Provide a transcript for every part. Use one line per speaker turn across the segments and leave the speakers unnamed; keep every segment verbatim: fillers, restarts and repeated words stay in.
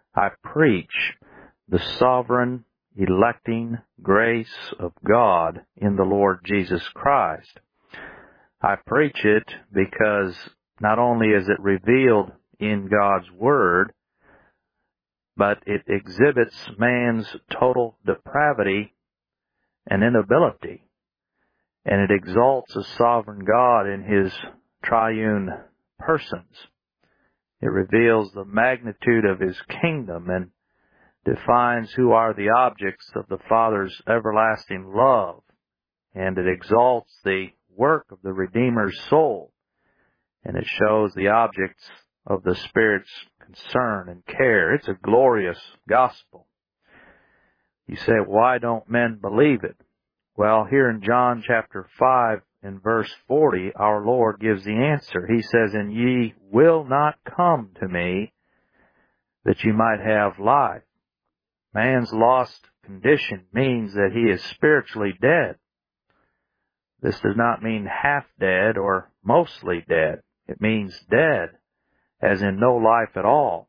I preach the sovereign, electing grace of God in the Lord Jesus Christ. I preach it because not only is it revealed in God's Word, but it exhibits man's total depravity and inability, and it exalts a sovereign God in His triune persons. It reveals the magnitude of His kingdom and defines who are the objects of the Father's everlasting love, and it exalts the work of the Redeemer's soul, and it shows the objects of the Spirit's concern and care. It's a glorious gospel. You say, why don't men believe it? Well, here in John chapter five in verse forty, our Lord gives the answer. He says, and ye will not come to me that ye might have life. Man's lost condition means that he is spiritually dead. This does not mean half dead or mostly dead. It means dead, as in no life at all.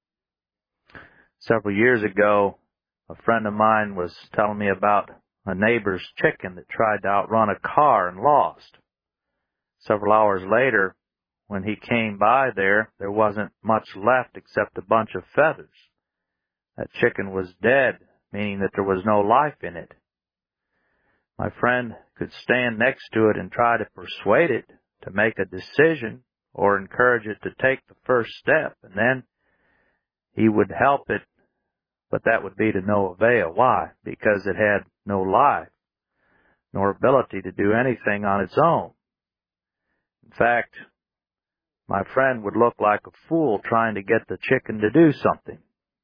Several years ago, a friend of mine was telling me about a neighbor's chicken that tried to outrun a car and lost. Several hours later, when he came by there, there wasn't much left except a bunch of feathers. That chicken was dead, meaning that there was no life in it. My friend could stand next to it and try to persuade it to make a decision or encourage it to take the first step, and then he would help it, but that would be to no avail. Why? Because it had no life, nor ability to do anything on its own. In fact, my friend would look like a fool trying to get the chicken to do something.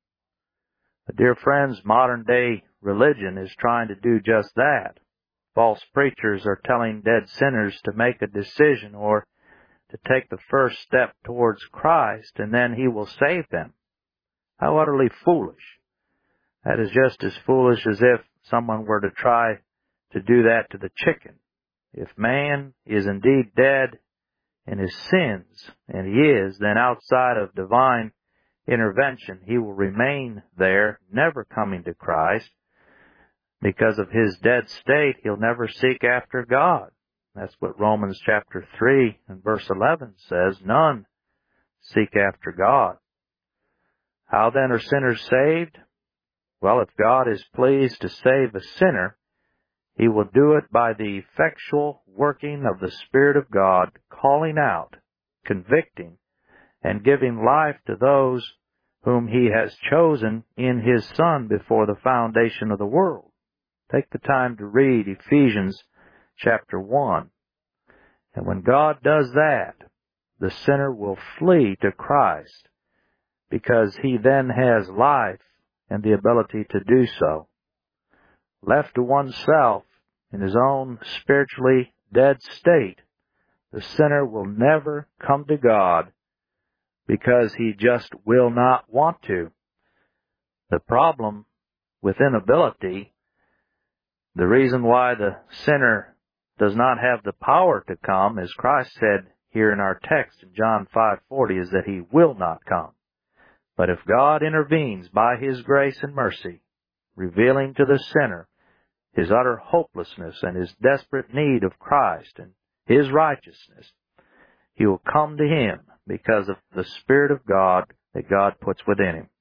But dear friends, modern day religion is trying to do just that. False preachers are telling dead sinners to make a decision or to take the first step towards Christ, and then He will save them. How utterly foolish. That is just as foolish as if someone were to try to do that to the chicken. If man is indeed dead in his sins, and he is, then outside of divine intervention, he will remain there, never coming to Christ. Because of his dead state, he'll never seek after God. That's what Romans chapter three and verse eleven says. None seek after God. How then are sinners saved? Well, if God is pleased to save a sinner, He will do it by the effectual working of the Spirit of God, calling out, convicting, and giving life to those whom He has chosen in His Son before the foundation of the world. Take the time to read Ephesians chapter one. And when God does that, the sinner will flee to Christ, because he then has life and the ability to do so. Left to oneself in his own spiritually dead state, the sinner will never come to God because he just will not want to. The problem with inability, the reason why the sinner does not have the power to come, as Christ said here in our text in John five forty, is that He will not come. But if God intervenes by His grace and mercy, revealing to the sinner his utter hopelessness and his desperate need of Christ and His righteousness, he will come to Him because of the Spirit of God that God puts within him.